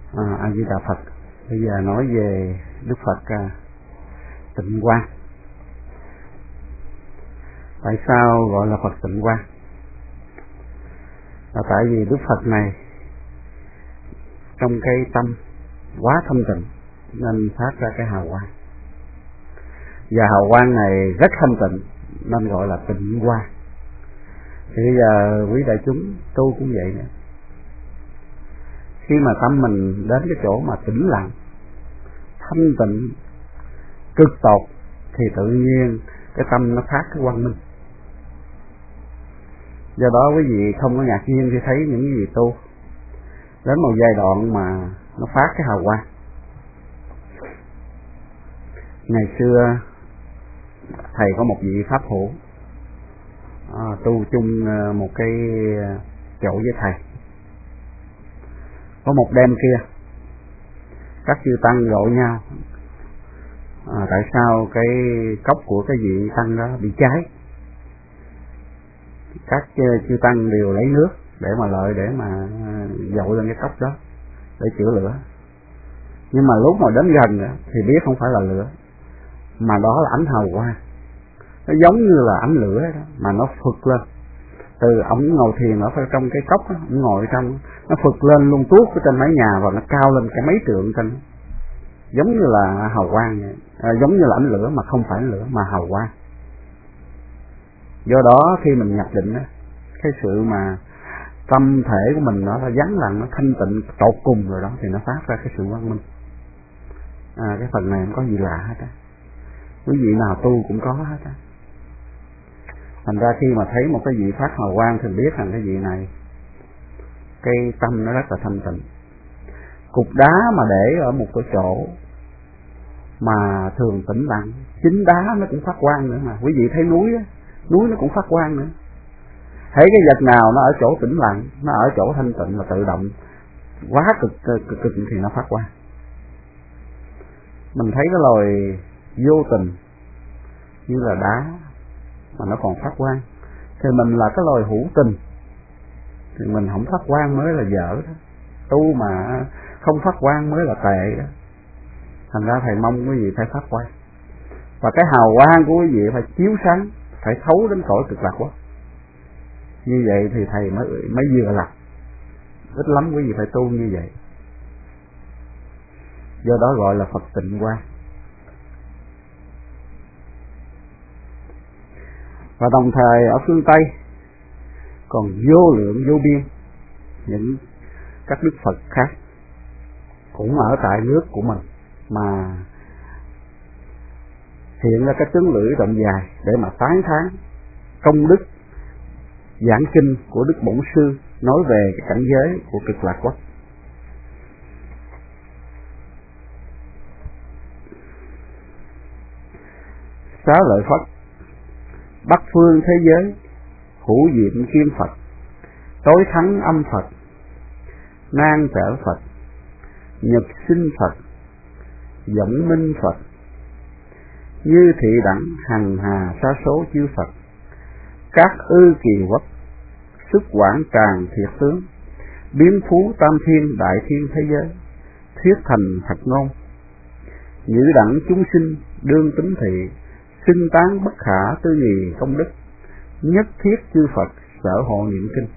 A Di Đà Phật. Bây giờ nói về Đức Phật Tịnh Quang. Tại sao gọi là Phật Tịnh Quang? Là tại vì Đức Phật này trong cái tâm quá thanh tịnh nên phát ra cái hào quang, và hào quang này rất thanh tịnh nên gọi là tịnh quang. Thì bây giờ quý đại chúng tu cũng vậy nữa. Khi mà tâm mình đến cái chỗ mà tĩnh lặng, thanh tịnh cực tột thì tự nhiên cái tâm nó phát cái quang minh. Do đó quý vị không có ngạc nhiên khi thấy những gì tu đến một giai đoạn mà nó phát cái hào quang. Ngày xưa thầy có một vị pháp hữu tu chung một cái chỗ với thầy. Có một đêm kia các chư tăng gọi nhau tại sao cái cốc của cái vị tăng đó bị cháy. Các chư tăng đều lấy nước để mà lợi để mà dội lên cái cốc đó để chữa lửa. Nhưng mà lúc mà đến gần thì biết không phải là lửa, mà đó là ánh hào quang. Nó giống như là ánh lửa đó, mà nó phực lên. Từ ổng ngồi thiền ở trong cái cốc đó, ổng ngồi ở trong, nó phực lên luôn tuốt ở trên mái nhà và nó cao lên cả mấy trượng trên, giống như là hào quang vậy. Giống như là ánh lửa mà không phải ánh lửa mà hào quang. Do đó khi mình nhập định cái sự mà tâm thể của mình nó vắng lặng, nó thanh tịnh tột cùng rồi đó, thì nó phát ra cái sự quang minh. Cái phần này không có gì lạ hết á, quý vị nào tu cũng có hết á. Thành ra khi mà thấy một cái vị phát hào quang thì biết rằng cái vị này cái tâm nó rất là thanh tịnh. Cục đá mà để ở một cái chỗ mà thường tĩnh lặng, chính đá nó cũng phát quang nữa mà. Quý vị thấy núi á, núi nó cũng phát quang nữa. Thấy cái vật nào nó ở chỗ tĩnh lặng, nó ở chỗ thanh tịnh là tự động quá cực thì nó phát quang. Mình thấy cái loài vô tình như là đá mà nó còn phát quang, thì mình là cái loài hữu tình thì mình không phát quang mới là dở đó. Tu mà không phát quang mới là tệ đó. Thành ra thầy mong quý vị phải phát quang, và cái hào quang của quý vị phải chiếu sáng, phải thấu đến cõi cực lạc quá. Như vậy thì thầy mới vừa lạc. Ít lắm quý vị phải tu như vậy. Do đó gọi là Phật Tịnh Quang. Và đồng thời ở phương Tây còn vô lượng vô biên những các đức Phật khác cũng ở tại nước của mình mà hiện ra cái tướng lưỡi rộng dài để mà tán thán công đức giảng kinh của Đức Bổn Sư nói về cái cảnh giới của cực lạc quốc. Xá lợi Phất, Bắc phương thế giới, hữu diệm kim Phật, tối thắng âm Phật, nan trở Phật, nhật sinh Phật, vọng minh Phật, như thị đẳng hằng hà sa số chư Phật, các ư kỳ quốc, sức quảng tràng thiệt tướng, biến phú tam thiên đại thiên thế giới, thuyết thành Phật ngôn, nhữ đẳng chúng sinh đương tính thị, sinh tán bất khả tư nghì công đức, nhất thiết chư Phật sở hộ niệm kinh.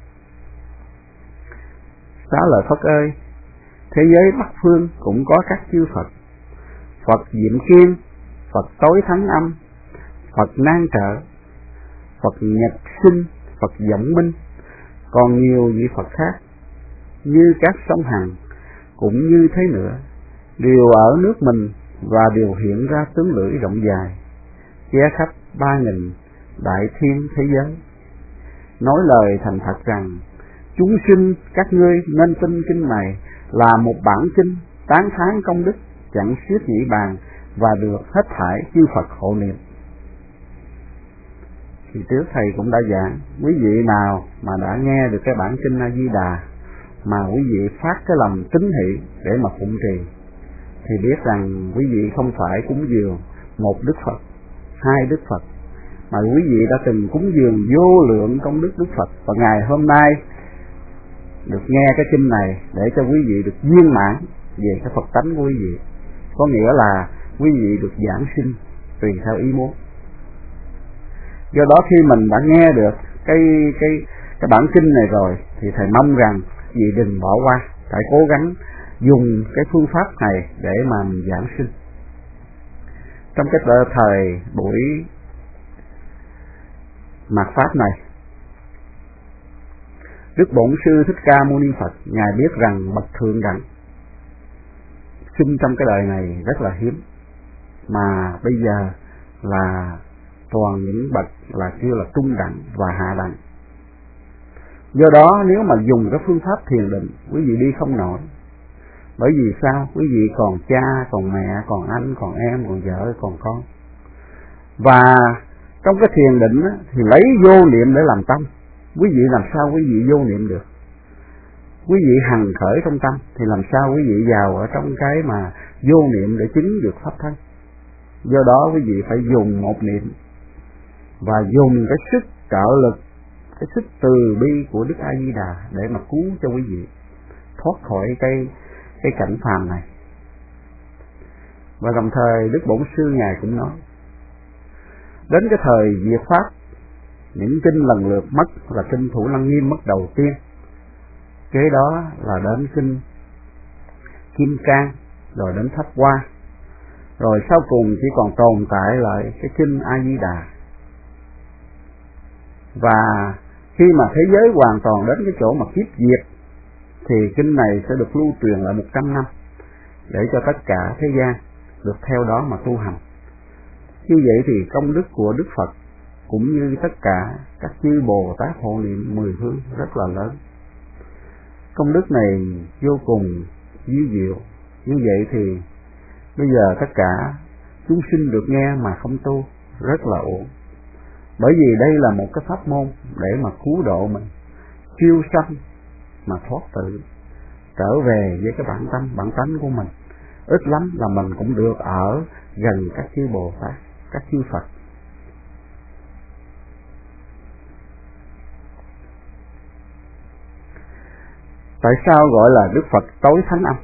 Xá lợi Phất ơi, thế giới Bắc phương cũng có các chư Phật, Phật diệm kim, Phật tối thắng âm, Phật nan trợ, Phật nhật sinh, Phật vọng minh, còn nhiều vị Phật khác như các sông Hằng cũng như thế nữa, đều ở nước mình và đều hiện ra tướng lưỡi rộng dài, che khắp 3000 đại thiên thế giới, nói lời thành thật rằng chúng sinh các ngươi nên tin kinh này là một bản kinh tán thán công đức chẳng xiết nhĩ bàn và được hết thảy chư Phật hộ niệm. Thì trước thầy cũng đã giảng, quý vị nào mà đã nghe được cái bản kinh A Di Đà mà quý vị phát cái lòng tín hỷ để mà phụng trì, thì biết rằng quý vị không phải cúng dường một Đức Phật, hai Đức Phật, mà quý vị đã từng cúng dường vô lượng công đức Đức Phật. Và ngày hôm nay được nghe cái kinh này để cho quý vị được viên mãn về cái Phật tánh của quý vị. Có nghĩa là quý vị được giảng sinh tùy theo ý muốn. Do đó khi mình đã nghe được cái bản kinh này rồi thì thầy mong rằng quý vị đừng bỏ qua, phải cố gắng dùng cái phương pháp này để mà mình giảng sinh. Trong cái thời buổi mạt pháp này, Đức Bổn Sư Thích Ca Mâu Ni Phật ngài biết rằng bậc thượng đẳng sinh trong cái đời này rất là hiếm, mà bây giờ là toàn những bậc là kêu là trung đẳng và hạ đẳng. Do đó nếu mà dùng cái phương pháp thiền định, quý vị đi không nổi. Bởi vì sao? Quý vị còn cha, còn mẹ, còn anh, còn em, còn vợ, còn con. Và trong cái thiền định á, thì lấy vô niệm để làm tâm. Quý vị làm sao quý vị vô niệm được? Quý vị hằng khởi trong tâm thì làm sao quý vị vào ở trong cái mà vô niệm để chứng được pháp thân. Do đó quý vị phải dùng một niệm và dùng cái sức trợ lực, cái sức từ bi của Đức A Di Đà để mà cứu cho quý vị thoát khỏi cái cảnh phàm này. Và đồng thời Đức Bổn Sư ngài cũng nói, đến cái thời diệt pháp, những kinh lần lượt mất là kinh Thủ Lăng Nghiêm mất đầu tiên, kế đó là đến kinh Kim Cang, rồi đến Pháp Hoa, rồi sau cùng chỉ còn tồn tại lại cái kinh A Di Đà. Và khi mà thế giới hoàn toàn đến cái chỗ mà kiếp diệt thì kinh này sẽ được lưu truyền lại 100 năm để cho tất cả thế gian được theo đó mà tu hành. Như vậy thì công đức của Đức Phật cũng như tất cả các chư Bồ Tát hộ niệm 10 phương rất là lớn. Công đức này vô cùng vi diệu. Như vậy thì bây giờ tất cả chúng sinh được nghe mà không tu rất là uổng. Bởi vì đây là một cái pháp môn để mà cứu độ mình chiêu sanh mà thoát tự, trở về với cái bản tánh của mình. Ít lắm là mình cũng được ở gần các chư Bồ Tát, các chư Phật. Tại sao gọi là Đức Phật tối thánh âm?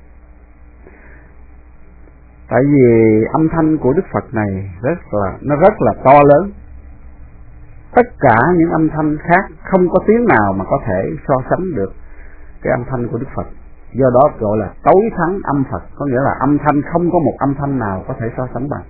Tại vì âm thanh của Đức Phật này nó rất là to lớn. Tất cả những âm thanh khác không có tiếng nào mà có thể so sánh được cái âm thanh của Đức Phật. Do đó gọi là tối thắng âm Phật, có nghĩa là âm thanh không có một âm thanh nào có thể so sánh bằng.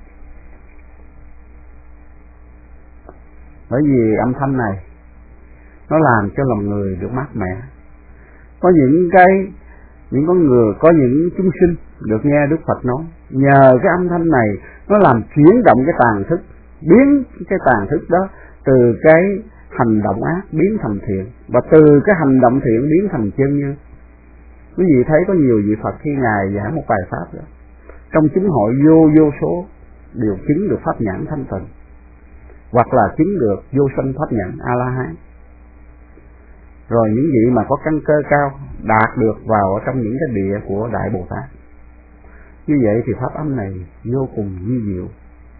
Bởi vì âm thanh này nó làm cho lòng người được mát mẻ. Có những con người, có những chúng sinh được nghe Đức Phật nói, nhờ cái âm thanh này nó làm chuyển động cái tàn thức, biến cái tàn thức đó từ cái hành động ác biến thành thiện, và từ cái hành động thiện biến thành chân như. Quý vị thấy có nhiều vị Phật khi ngài giảng một bài pháp đó, trong chúng hội vô số đều chứng được pháp nhãn thanh tịnh, hoặc là chứng được vô sanh pháp nhãn A La Hán. Rồi những vị mà có căn cơ cao đạt được vào ở trong những cái địa của Đại Bồ Tát. Như vậy thì pháp âm này vô cùng vi diệu.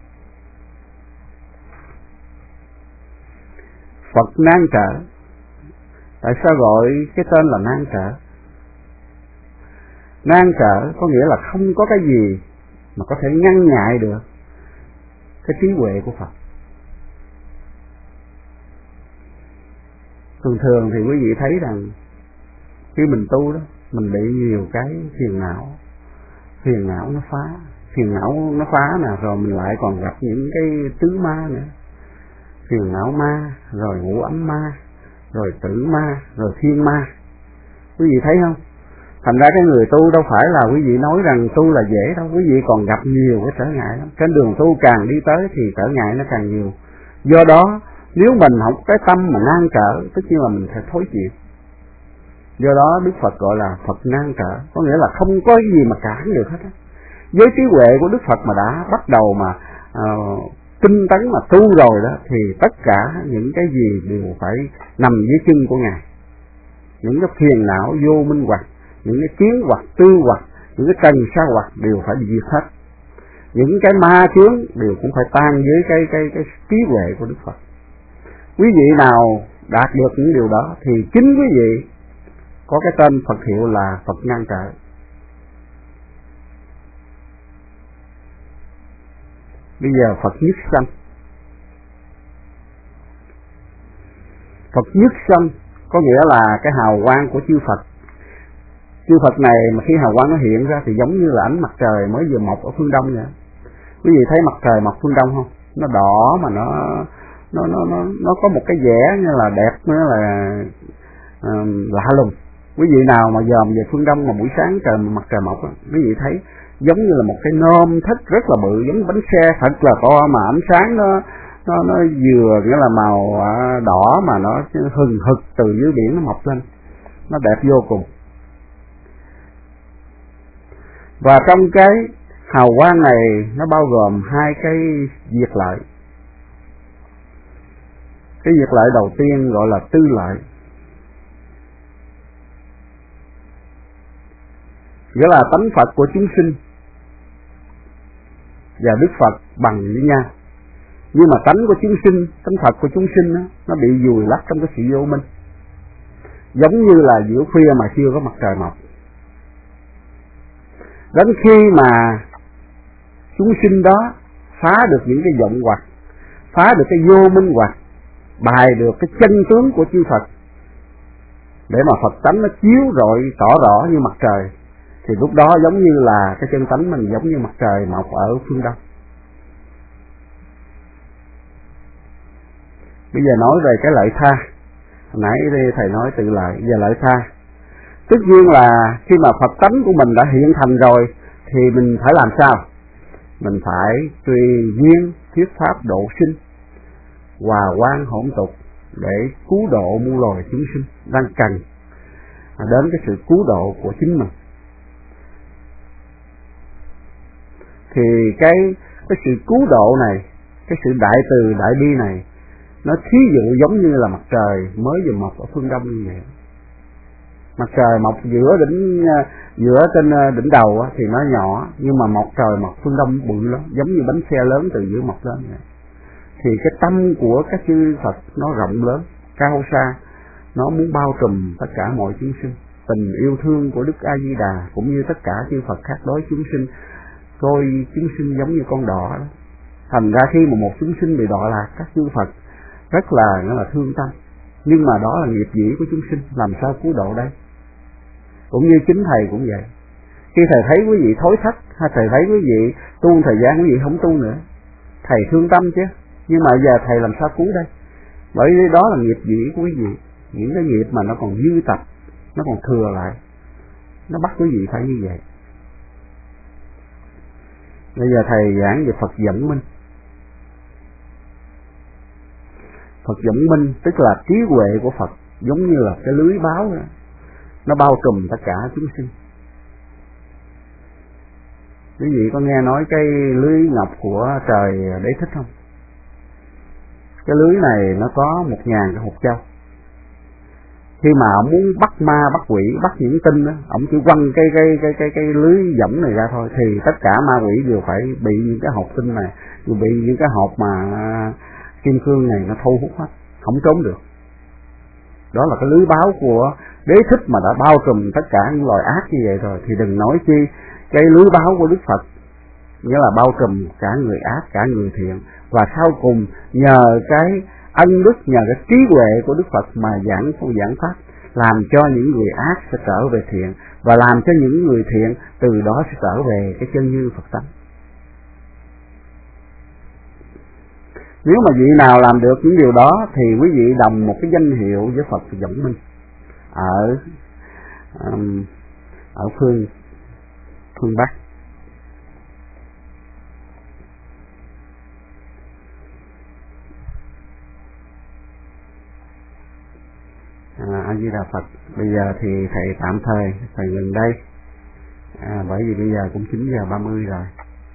Phật nan trở. Tại sao gọi cái tên là nan trở? Nan trở có nghĩa là không có cái gì mà có thể ngăn ngại được cái trí huệ của Phật. Thường thì quý vị thấy rằng khi mình tu đó, mình bị nhiều cái phiền não nó phá nè, rồi mình lại còn gặp những cái tứ ma nữa, phiền não ma, rồi ngũ ấm ma, rồi tử ma, rồi thiên ma. Quý vị thấy không? Thành ra cái người tu đâu phải là quý vị nói rằng tu là dễ đâu, quý vị còn gặp nhiều cái trở ngại lắm. Trên đường tu càng đi tới thì trở ngại nó càng nhiều. Do đó nếu mình không có cái tâm mà nan trở, tất nhiên là mình sẽ thối chịu. Do đó Đức Phật gọi là Phật nan trở, có nghĩa là không có gì mà cản được hết á. Với trí huệ của Đức Phật mà đã bắt đầu mà tinh tấn mà tu rồi đó, thì tất cả những cái gì đều phải nằm dưới chân của Ngài. Những cái phiền não vô minh hoặc, những cái kiến hoặc, tư hoặc, những cái trần sa hoặc đều phải bị diệt hết. Những cái ma chướng đều cũng phải tan dưới cái trí huệ của Đức Phật. Quý vị nào đạt được những điều đó thì chính quý vị có cái tên Phật hiệu là Phật ngăn trở. Bây giờ Phật nhất sanh. Phật nhất sanh có nghĩa là cái hào quang của chư Phật. Chư Phật này mà khi hào quang nó hiện ra thì giống như là ánh mặt trời mới vừa mọc ở phương đông vậy. Quý vị thấy mặt trời mọc phương đông không? Nó đỏ mà nó có một cái vẻ như là đẹp, nữa là lạ lùng. Quý vị nào mà dòm về phương đông mà buổi sáng trời mặt trời mọc, quý vị thấy giống như là một cái nôm thích rất là bự, giống bánh xe thật là to, mà ánh sáng nó vừa nghĩa là màu đỏ mà nó hừng hực từ dưới biển nó mọc lên, nó đẹp vô cùng. Và trong cái hào quang này nó bao gồm hai cái diệt lợi. Cái diệt lợi đầu tiên gọi là tư lợi, nghĩa là tánh Phật của chúng sinh và Đức Phật bằng với nhau. Nhưng mà tánh của chúng sinh, tánh Phật của chúng sinh đó, nó bị vùi lấp trong cái sự vô minh, giống như là giữa khuya mà chưa có mặt trời mọc. Đến khi mà chúng sinh đó phá được những cái vọng hoặc, phá được cái vô minh hoặc, bài được cái chân tướng của chư Phật, để mà Phật tánh nó chiếu rọi tỏ rõ như mặt trời, thì lúc đó giống như là cái chân tánh mình giống như mặt trời mọc ở phương đông. Bây giờ nói về cái lợi tha. Hồi nãy thầy nói tự lợi, giờ lợi tha. Tất nhiên là khi mà Phật tánh của mình đã hiện thành rồi thì mình phải làm sao? Mình phải tùy duyên thuyết pháp độ sinh, hòa quan hỗn tục để cứu độ muôn loài chúng sinh đang cần đến cái sự cứu độ của chính mình. Thì cái sự cứu độ này, cái sự đại từ đại bi này, nó thí dụ giống như là mặt trời mới vừa mọc ở phương đông như vậy. Mặt trời mọc giữa trên đỉnh đầu thì nó nhỏ, nhưng mà mặt trời mọc phương đông bự lắm, giống như bánh xe lớn từ giữa mọc lên vậy. Thì cái tâm của các chư Phật nó rộng lớn, cao xa, nó muốn bao trùm tất cả mọi chúng sinh. Tình yêu thương của Đức A Di Đà cũng như tất cả chư Phật khác đối chúng sinh, coi chúng sinh giống như con đỏ đó. Thành ra khi mà một chúng sinh bị đọa lạc, các chư Phật rất là thương tâm. Nhưng mà đó là nghiệp dĩ của chúng sinh, làm sao cứu độ đây? Cũng như chính thầy cũng vậy. Khi thầy thấy quý vị thối thất, hay thầy thấy quý vị tu thời gian quý vị không tu nữa, thầy thương tâm chứ. Nhưng mà giờ thầy làm sao cứu đây? Bởi vì đó là nghiệp dĩ của quý vị. Những cái nghiệp mà nó còn dư tập, nó còn thừa lại, nó bắt quý vị phải như vậy. Bây giờ thầy giảng về Phật dẫn minh. Phật dẫn minh tức là trí huệ của Phật, giống như là cái lưới báo đó, nó bao trùm tất cả chúng sinh. Quý vị có nghe nói cái lưới ngọc của trời Đế Thích không? Cái lưới này nó có 1000 cái hột châu. Khi mà ông muốn bắt ma, bắt quỷ, bắt những tinh đó, ông chỉ quăng cái lưới dẫn này ra thôi, thì tất cả ma quỷ đều phải bị những cái hột tinh này, đều bị những cái hột mà kim cương này nó thu hút hết, không trốn được. Đó là cái lưới báo của Đế Thích mà đã bao trùm tất cả những loài ác như vậy rồi, thì đừng nói chi cái lưới báo của Đức Phật, nghĩa là bao trùm cả người ác, cả người thiện. Và sau cùng nhờ cái ân đức, nhờ cái trí huệ của Đức Phật mà giảng pháp, làm cho những người ác sẽ trở về thiện, và làm cho những người thiện từ đó sẽ trở về cái chân như Phật tánh. Nếu mà vị nào làm được những điều đó thì quý vị đồng một cái danh hiệu với Phật dẫn minh ở phương Bắc. A Di Đà Phật. Bây giờ thì thầy tạm thời ngừng đây, bởi vì bây giờ cũng 9:30 rồi.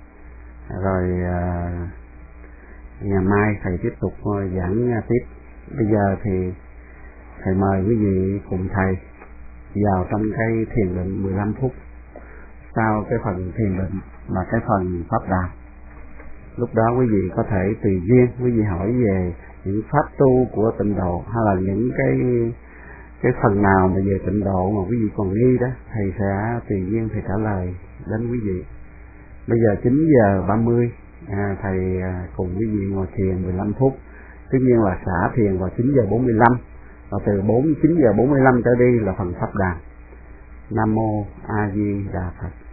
Ngày mai thầy tiếp tục giảng tiếp. Bây giờ thì thầy mời quý vị cùng thầy vào trong cái thiền định 15 phút. Sau cái phần thiền định là cái phần pháp đàm. Lúc đó quý vị có thể tùy duyên quý vị hỏi về những pháp tu của tịnh độ, hay là những cái cái phần nào mà về tịnh độ mà quý vị còn nghi đó, thầy sẽ tùy nhiên thầy trả lời đến quý vị. Bây giờ 9:30, thầy cùng quý vị ngồi thiền 15 phút. Tất nhiên là xả thiền vào 9:45, và từ 9:45 trở đi là phần pháp đàn. Nam mô A Di Đà Phật.